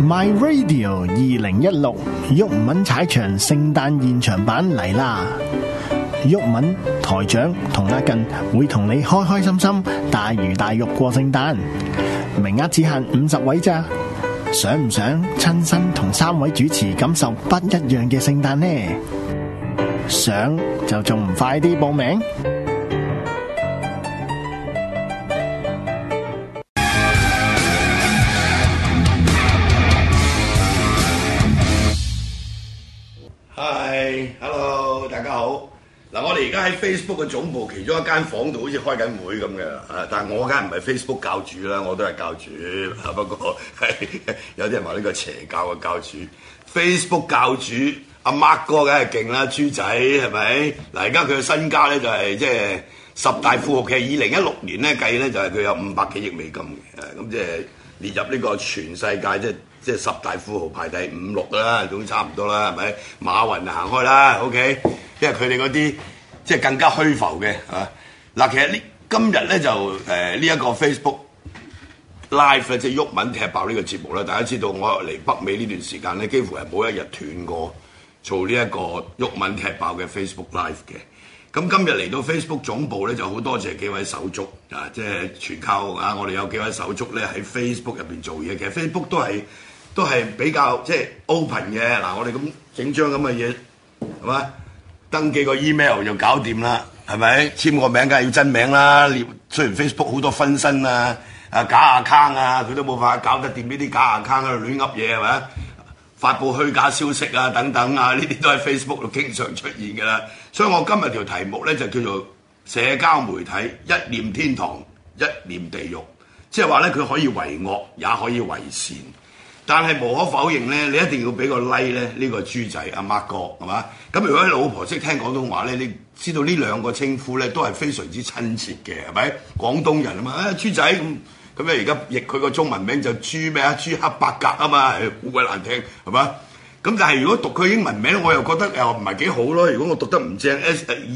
My Radio 2016毓民踩場聖誕現場版嚟啦！毓民台長同阿近會同你開開心心大魚大肉過聖誕，名額只限50位咋？想唔想親身同3位主持感受不一樣嘅聖誕呢？想就仲唔快啲報名？ Hello， 大家好。嗱，我哋而家喺 Facebook 嘅總部其中一間房度，好似開緊會咁嘅。但係我梗係唔係 Facebook 教主啦，我都係教主。不過有啲人話呢個邪教嘅教主。Facebook 教主阿 Mark 哥梗係勁啦，豬仔係咪？嗱，而家佢嘅身家咧就係即係10大富豪，其實2016年咧計咧就係佢有500幾億美金嘅。咁即係列入呢個全世界即係10大富豪排第5、6啦，總之差唔多啦，係咪？馬雲就行開啦 ，OK， 因為佢哋嗰啲即係更加虛浮嘅嚇。嗱，其實今日咧就呢一個 Facebook Live 咧，即係毓民踢爆呢個節目咧，大家知道我嚟北美呢段時間咧，幾乎係冇一日斷過做呢一個毓民踢爆嘅 Facebook Live 嘅。咁今日嚟到 Facebook 總部咧，就好多謝幾位手足啊！即係全靠我哋有幾位手足咧喺 Facebook 入邊做嘢。其實 Facebook 都係比較即係 open 嘅。嗱，我哋咁整張咁嘅嘢係嘛，登記個 email 就搞掂啦，係咪？簽個名梗係要真名啦。雖然 Facebook 好多分身啊假 account 啊，佢都冇法搞得掂呢啲假 account 喺度亂噏嘢係咪？發布虛假消息啊等等啊，呢啲都喺 Facebook 度經常出現㗎啦。所以我今日條題目咧就叫做社交媒體一念天堂一念地獄，即係話咧佢可以為惡也可以為善，但係無可否認咧，你一定要俾個 like 咧呢個豬仔阿 Mark 哥係嘛？咁如果你老婆識聽廣東話咧，你知道呢兩個稱呼咧都係非常之親切嘅係咪？廣東人啊嘛，豬仔咁咧，而家譯佢個中文名就豬咩啊？豬黑白格啊嘛，好鬼難聽係嘛？咁但係如果讀佢英文名，我又覺得又唔係幾好咯。如果我讀得唔正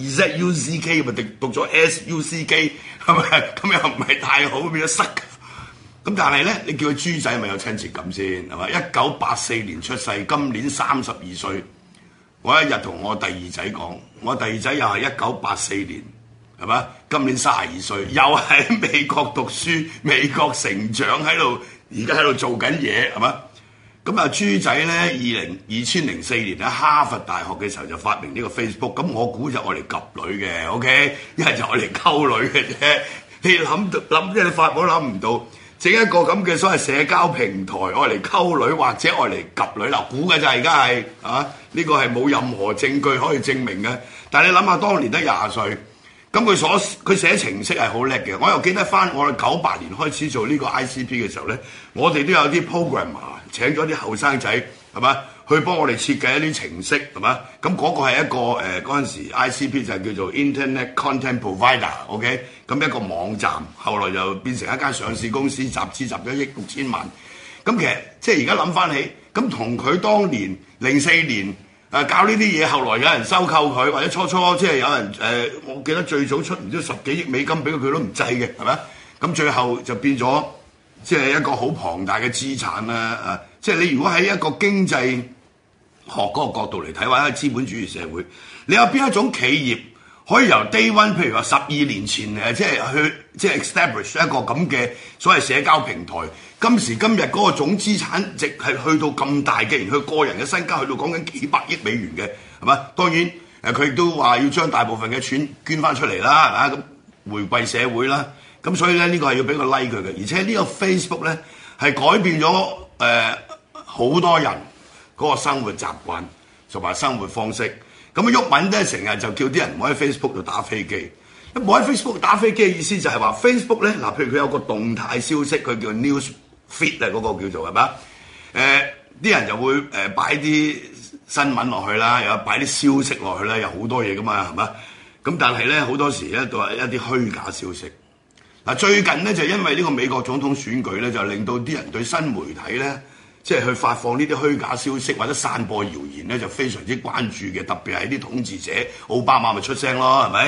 ZUCK 咪讀咗 SUCK 係咪？咁又唔係太好，變咗塞。咁但係咧，你叫佢豬仔咪有親切感先係嘛？1984年出世，今年32歲。我一日同我第二仔講，我第二仔又係1984年。係嘛？今年32歲，又喺美國讀書、美國成長喺度，而家喺度做緊嘢，係嘛？咁啊，豬仔咧2004年喺哈佛大學嘅時候就發明呢個 Facebook， 咁我估就愛嚟及女嘅 ，OK， 一係就愛嚟溝女嘅啫。你諗即係你發夢都諗唔到，整一個咁嘅所謂社交平台愛嚟溝女或者愛嚟及女，嗱估嘅就而家係呢個係冇任何證據可以證明嘅。但係你諗下，當年得20歲。咁佢寫程式係好叻嘅，我又記得翻我哋98年開始做呢個 ICP 嘅時候咧，我哋都有啲 programmer 請咗啲後生仔係嘛，去幫我哋設計一啲程式係嘛，咁嗰個係一個嗰陣時 ICP 就係叫做 Internet Content Provider，OK，咁一個網站，後來就變成一間上市公司，集資集咗1億6千萬，咁其實即係而家諗翻起，咁同佢當年04年。搞呢啲嘢，後來有人收購佢，或者初即係有人我記得最早出唔知10幾億美金俾佢都唔制嘅，係咪？咁最後就變咗即係一個好龐大嘅資產啦。即係你如果喺一個經濟學嗰個角度嚟睇，或者資本主義社會，你有邊一種企業可以由 day one， 譬如話12年前即係 establish 一個咁嘅所謂社交平台，今時今日嗰個總資產值係去到咁大嘅，然佢個人嘅身家去到講緊幾百億美元嘅，係嘛？當然佢亦都話要將大部分嘅錢捐翻出嚟啦，咁回饋社會啦。咁所以咧呢個係要俾個 like 佢嘅，而且呢個 Facebook 咧係改變咗好多人嗰個生活習慣同埋生活方式。咁毓民咧成日就叫啲人唔好喺 Facebook 度打飛機。唔好喺 Facebook 打飛機嘅意思就係話 Facebook 咧嗱，譬如佢有個動態消息，佢叫 News Feed 啊，嗰個叫做係嘛？啲人就會擺啲新聞落去啦，又擺啲消息落去啦，有好多嘢噶嘛係嘛？咁但係咧好多時咧都係一啲虛假消息。嗱，最近咧就因為呢個美國總統選舉咧，就令到啲人對新媒體咧，即係去發放呢啲虛假消息或者散播謠言咧，就非常之關注嘅。特別係啲統治者，奧巴馬咪出聲咯，係咪？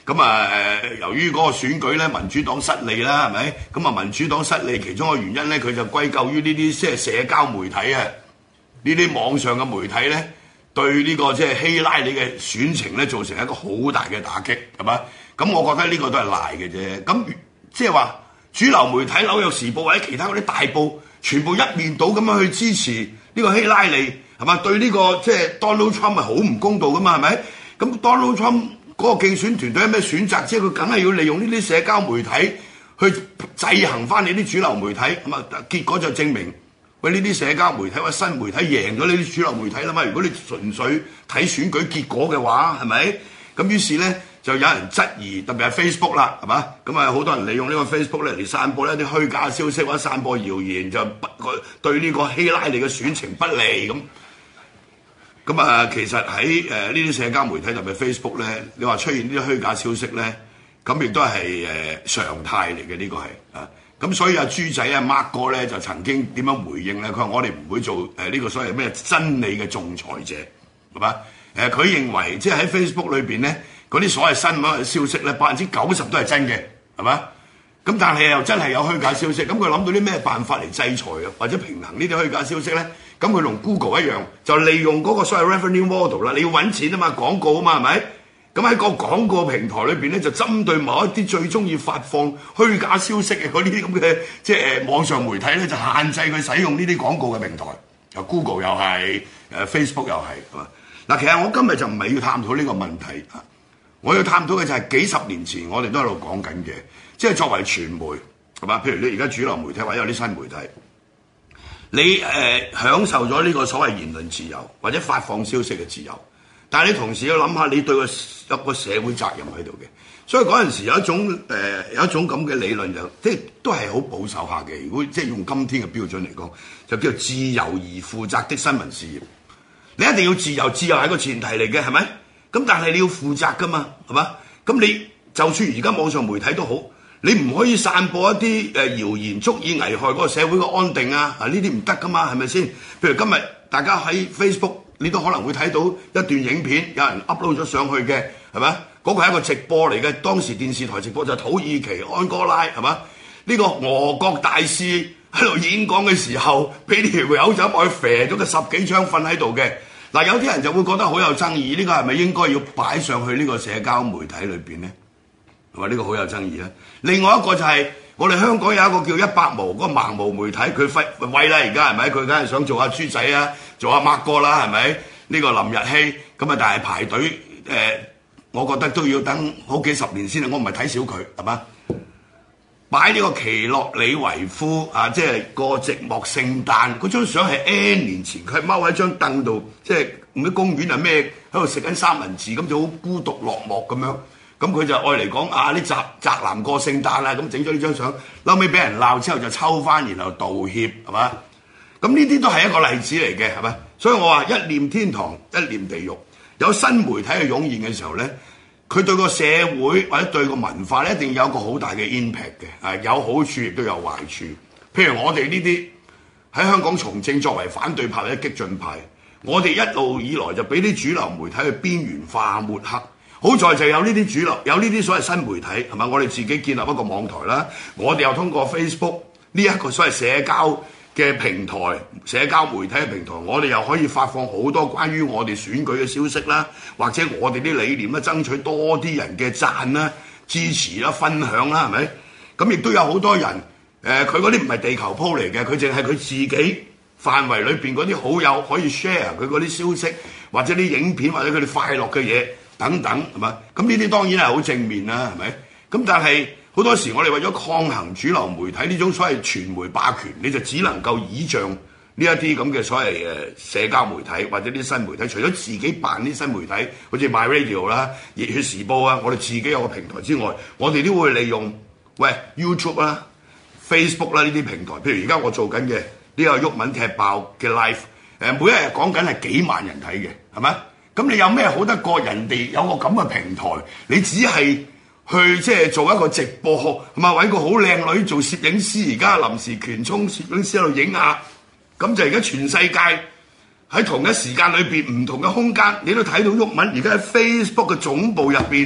咁由於嗰個選舉咧，民主黨失利啦，係咪？咁民主黨失利，其中一個原因咧，佢就歸咎於呢啲即係社交媒體啊，呢啲網上嘅媒體咧，對呢個即係希拉里嘅選情咧，造成一個好大嘅打擊，係嘛？咁我覺得呢個都係賴嘅啫。咁即係話主流媒體《紐約時報》或者其他嗰啲大報，全部一面倒咁樣去支持呢個希拉里，係嘛？對呢個即係 Donald Trump 係好唔公道噶嘛，係咪？咁 Donald Trump 嗰個競選團隊有咩選擇？即係佢梗係要利用呢啲社交媒體去制衡翻你啲主流媒體，咁啊結果就證明，喂，呢啲社交媒體或者新媒體贏咗呢啲主流媒體啦嘛。如果你純粹睇選舉結果嘅話，係咪？咁於是咧就有人質疑，特別係 Facebook 啦，係嘛？咁好多人利用呢個 Facebook 咧嚟散播一啲虛假消息或者散播謠言，就對呢個希拉里嘅選情不利咁。其實喺呢啲社交媒體特別 Facebook 咧，你話出現呢啲虛假消息咧，咁亦都係常態嚟嘅，呢個係啊。咁所以阿豬仔啊 Mark 哥咧就曾經點樣回應咧？佢話我哋唔會做呢個所謂咩真理嘅仲裁者，係嘛？佢認為即係喺 Facebook 裏邊咧，嗰啲所謂新聞嘅消息咧，90%都係真嘅，係嘛？咁但係又真係有虛假消息，咁佢諗到啲咩辦法嚟制裁啊，或者平衡呢啲虛假消息咧？咁佢同 Google 一樣，就利用嗰個所謂 revenue model 啦，你要揾錢啊嘛，廣告啊嘛，係咪？咁喺個廣告平台裏邊咧，就針對某一啲最中意發放虛假消息嘅嗰啲咁嘅即係網上媒體咧，就限制佢使用呢啲廣告嘅平台。Google 又係，Facebook 又係，係嘛？嗱，其實我今日就唔係要探討呢個問題啊，我要探討嘅就係幾十年前我哋都喺度講緊嘅，即係作為傳媒，係嘛？譬如你而家主流媒體或者有啲新媒體。你享受咗呢個所謂言論自由或者發放消息嘅自由，但係你同時要諗下你對一個社會責任喺度嘅。所以嗰陣時有一種咁嘅理論，就即係都係好保守下嘅。如果即係用今天嘅標準嚟講，就叫做自由而負責的新聞事業。你一定要自由，自由係個前提嚟嘅，係咪？咁但係你要負責㗎嘛，係嘛？咁你就算而家網上媒體都好。你唔可以散播一啲謠言，足以危害嗰個社會嘅安定啊！呢啲唔得噶嘛，係咪先？譬如今日大家喺 Facebook，你都可能會睇到一段影片，有人 upload 咗上去嘅，係咪？嗰個係一個直播嚟嘅，當時電視台直播就係土耳其安哥拉，係嘛？呢個俄國大使喺度演講嘅時候，俾條友仔去射咗個10幾槍瞓喺度嘅。嗱，有啲人就會覺得好有爭議，呢個係咪應該要擺上去呢個社交媒體裏邊咧？係嘛？呢個好有爭議啊！另外一個就係我哋香港有一個叫100毛嗰個盲毛媒體，佢威啦而家係咪？佢梗係想做下豬仔啊，做下Mark哥啦係咪？呢個林日曦咁啊，但係排隊我覺得都要等好幾十年先啊！我唔係睇小佢係嘛？擺呢個奇洛里維夫啊，即係過寂寞聖誕嗰張相係 N 年前，佢係踎喺張凳度，即係唔知公園係咩喺度食緊三文治，咁就好孤獨落寞咁樣。咁佢就愛嚟講啊啲宅男過聖誕啦，咁整咗呢張相，後尾俾人鬧之後就抽翻，然後道歉係嘛？咁呢啲都係一個例子嚟嘅係咪？所以我話一念天堂，一念地獄。有新媒體嘅湧現嘅時候咧，佢對個社會或者對個文化咧，一定有一個好大嘅 impact 嘅，有好處亦都有壞處。譬如我哋呢啲喺香港從政作為反對派或者激進派，我哋一路以來就俾啲主流媒體去邊緣化抹黑。好在就有呢啲主流，有呢啲所謂新媒體係嘛？我哋自己建立一個網台啦，我哋又通過 Facebook 呢一個所謂社交嘅平台、社交媒體嘅平台，我哋又可以發放好多關於我哋選舉嘅消息啦，或者我哋啲理念啦，爭取多啲人嘅讚啦、支持啦、分享啦，係咪？咁亦都有好多人佢嗰啲唔係地球鋪嚟嘅，佢淨係佢自己範圍裏邊嗰啲好友可以 share 佢嗰啲消息，或者啲影片，或者佢哋快樂嘅嘢。等等係嘛？咁呢啲當然係好正面啦，係咪？咁但係好多時我哋為咗抗衡主流媒體呢種所謂傳媒霸權，你就只能夠倚仗呢一啲咁嘅所謂社交媒體或者啲新媒體。除咗自己辦啲新媒體，好似 MyRadio 啦、熱血時報啊，我哋自己有個平台之外，我哋都會利用YouTube 啦、Facebook 啦呢啲平台。譬如而家我做緊嘅呢個毓民踢爆嘅 live， 每一日講緊係幾萬人睇嘅，係咪？咁你有咩好得過人哋有個咁嘅平台？你只係去即係做一個直播，係咪揾個好靚女做攝影師？而家臨時權充攝影師喺度影下，咁就而家全世界喺同一時間裏邊唔同嘅空間，你都睇到毓民而家喺 Facebook 嘅總部入邊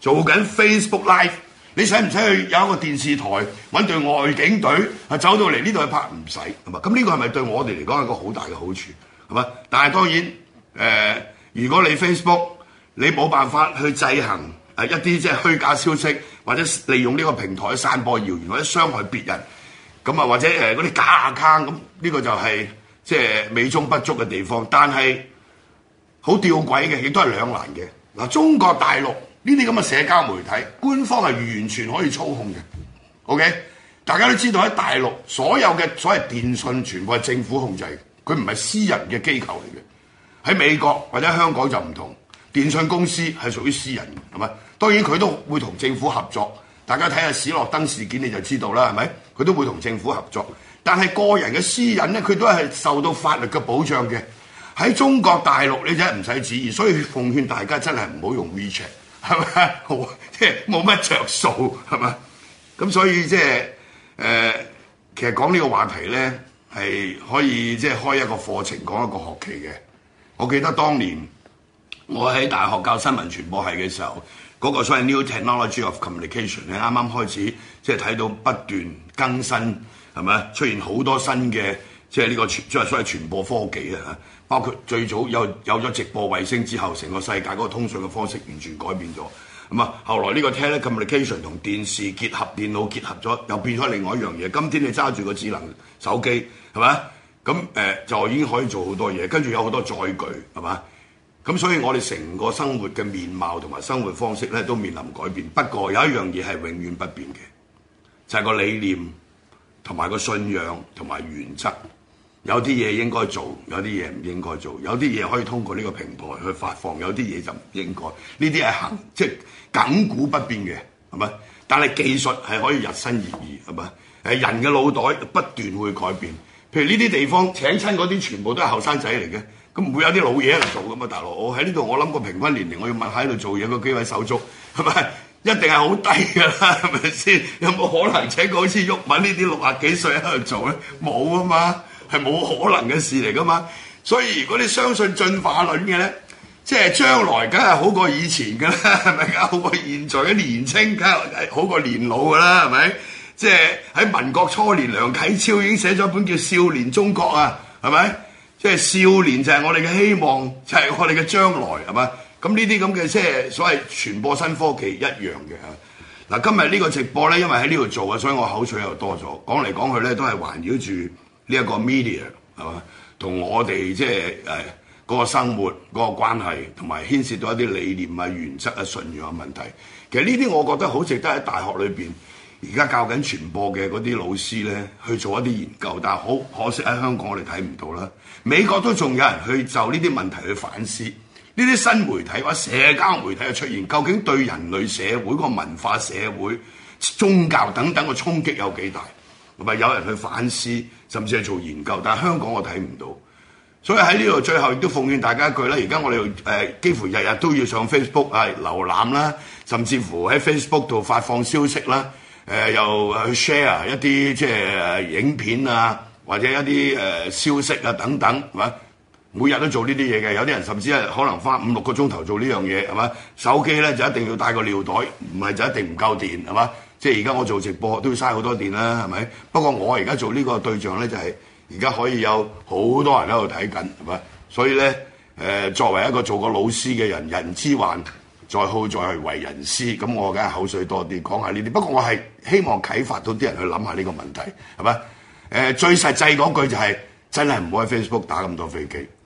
做緊 Facebook Live，你使唔使去有一個電視台揾隊外景隊走到嚟呢度去拍？唔使係嘛？咁呢個係咪對我哋嚟講係一個好大嘅好處係嘛？但係當然如果你 Facebook 你冇辦法去制衡一啲即係虛假消息，或者利用呢個平台散播謠言或者傷害別人，咁啊或者嗰啲假 account， 咁呢個就係即係美中不足嘅地方。但係好吊詭嘅，亦都係兩難嘅。嗱，中國大陸呢啲咁嘅社交媒體，官方係完全可以操控嘅。OK， 大家都知道喺大陸所有嘅所謂電訊全部係政府控制嘅，佢唔係私人嘅機構嚟嘅。喺美國或者香港就唔同，電訊公司係屬於私人嘅，係咪？當然佢都會同政府合作。大家睇下史諾登事件你就知道啦，係咪？佢都會同政府合作，但係個人嘅私隱咧，佢都係受到法律嘅保障嘅。喺中國大陸你真係唔使旨意，所以奉勸大家真係唔好用 WeChat， 係咪？即係冇乜着數，係咪？咁所以即係其實講呢個話題咧，係可以即係開一個課程講一個學期嘅。我記得當年我喺大學教新聞傳播系嘅時候，嗰個所謂 New Technology of Communication 咧，啱啱開始即係睇到不斷更新，係咪？出現好多新嘅即係呢個即係所謂傳播科技啊，包括最早有咗直播衛星之後，成個世界嗰個通訊嘅方式完全改變咗。咁啊，後來呢個 telecommunication 同電視結合、電腦結合咗，又變咗另外一樣嘢。今天你揸住個智能手機，係咪？咁就已經可以做好多嘢，跟住有好多載具，係嘛？咁所以我哋成個生活嘅面貌同埋生活方式咧都面臨改變。不過有一樣嘢係永遠不變嘅，就係個理念同埋個信仰同埋原則。有啲嘢應該做，有啲嘢唔應該做。有啲嘢可以通過呢個平台去發放，有啲嘢就唔應該。呢啲係即係亙古不變嘅，係咪？但係技術係可以日新月異，係咪？人嘅腦袋不斷會改變。譬如呢啲地方請親嗰啲全部都係後生仔嚟嘅，咁唔會有啲老嘢喺度做噶嘛，大佬。我喺呢度，我諗個平均年齡，我要問下喺度做嘢嗰幾位手足，係咪？一定係好低㗎啦，係咪先？有冇可能請個好似毓民呢啲60幾歲喺度做咧？冇啊嘛，係冇可能嘅事嚟噶嘛。所以如果你相信進化論嘅咧，即係將來梗係好過以前㗎啦，係咪？梗係好過現在嘅年青，梗係好過年老㗎啦，係咪？即係喺民國初年，梁啟超已經寫咗一本叫《少年中國》啊，係咪？即係少年就係我哋嘅希望，就係我哋嘅將來，係咪？咁呢啲咁嘅即係所謂傳播新科技一樣嘅。嗱，今日呢個直播咧，因為喺呢度做啊，所以我口水又多咗。講嚟講去咧，都係環繞住呢一個 media 係嘛，同我哋即係嗰個生活嗰個關係，同埋牽涉到一啲理念啊、原則啊、信仰嘅問題。其實呢啲我覺得好值得喺大學裏邊。而家教緊傳播嘅嗰啲老師咧，去做一啲研究，但係好可惜喺香港我哋睇唔到啦。美國都仲有人去就呢啲問題去反思，呢啲新媒體或者社交媒體嘅出現，究竟對人類社會個文化、社會、宗教等等嘅衝擊有幾大？係咪有人去反思，甚至係做研究？但係香港我睇唔到，所以喺呢度最後亦都奉勸大家一句啦。而家我哋幾乎日日都要上 Facebook 瀏覽啦，甚至乎喺 Facebook 度發放消息啦。又去 share 一啲即係影片啊，或者一啲消息啊等等，係嘛？每日都做呢啲嘢嘅，有啲人甚至係可能花5-6個鐘頭做呢樣嘢，係嘛？手機咧就一定要帶個尿袋，唔係就一定唔夠電，係嘛？即係而家我做直播都要嘥好多電啦，係咪？不過我而家做呢個對象咧就係而家可以有好多人喺度睇緊，係嘛？所以咧作為一個做過老師嘅人，人之患在好在為人師，咁我梗係口水多啲講下呢啲。不過我係希望啟發到啲人去諗下呢個問題，係咪？最實際嗰句就係真係唔好喺 Facebook 打咁多飛機。